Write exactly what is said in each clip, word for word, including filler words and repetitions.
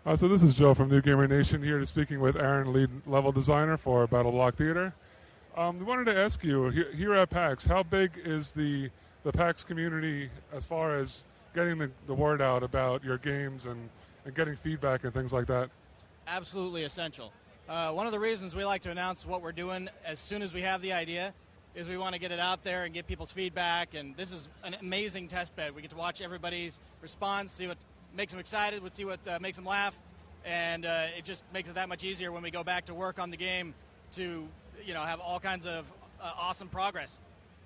Uh, so this is Joe from New Gamer Nation here, to speaking with Aaron, lead level designer for Battle Block Theater. Um, we wanted to ask you, here, here at PAX, how big is the the PAX community as far as getting the, the word out about your games and, and getting feedback and things like that? Absolutely essential. Uh, one of the reasons we like to announce what we're doing as soon as we have the idea is we want to get it out there and get people's feedback, and this is an amazing test bed. We get to watch everybody's response, see what makes them excited, we'll see what uh, makes them laugh, and uh, it just makes it that much easier when we go back to work on the game to, you know, have all kinds of uh, awesome progress.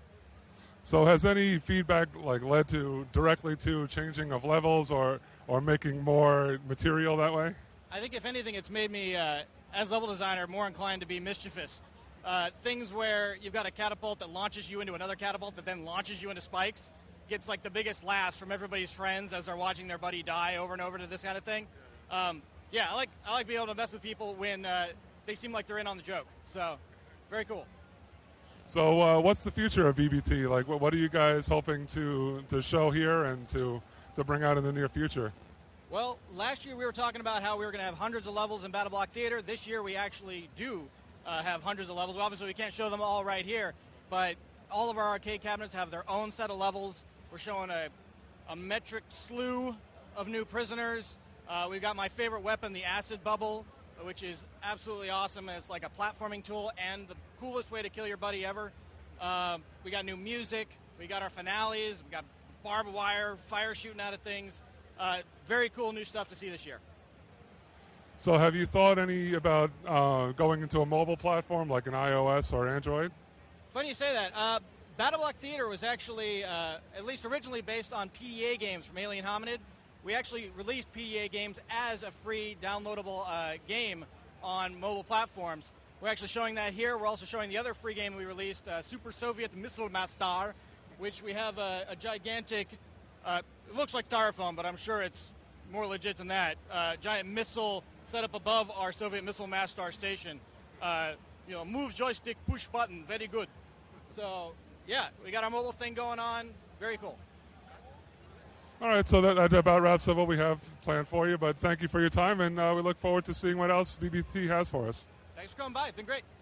So has any feedback like led to directly to changing of levels or or making more material that way? I think if anything, it's made me, uh, as level designer, more inclined to be mischievous. Uh, things where you've got a catapult that launches you into another catapult that then launches you into spikes gets like the biggest laughs from everybody's friends as they're watching their buddy die over and over to this kind of thing. Um, yeah, I like I like being able to mess with people when uh, they seem like they're in on the joke. So, very cool. So, uh, what's the future of B B T? Like, what, what are you guys hoping to to show here and to to bring out in the near future? Well, last year we were talking about how we were going to have hundreds of levels in Battle Block Theater. This year we actually do uh, have hundreds of levels. Obviously, we can't show them all right here, but all of our arcade cabinets have their own set of levels. We're showing a, a metric slew of new prisoners. Uh, we've got my favorite weapon, the acid bubble, which is absolutely awesome, and it's like a platforming tool and the coolest way to kill your buddy ever. Um, we got new music. We got our finales. We got barbed wire, fire shooting out of things. Uh, very cool new stuff to see this year. So have you thought any about uh, going into a mobile platform like an iOS or Android? Funny you say that. Uh, Battle Block Theater was actually, uh, at least originally, based on P D A games from Alien Hominid. We actually released P D A games as a free downloadable uh, game on mobile platforms. We're actually showing that here. We're also showing the other free game we released, uh, Super Soviet Missile Master, which we have a, a gigantic, uh, it looks like styrofoam, but I'm sure it's more legit than that, uh, giant missile set up above our Soviet Missile Master station. Uh, you know, move joystick, push button, very good. So, yeah, we got our mobile thing going on. Very cool. All right, so that, that about wraps up what we have planned for you, but thank you for your time, and uh, we look forward to seeing what else B B T has for us. Thanks for coming by. It's been great.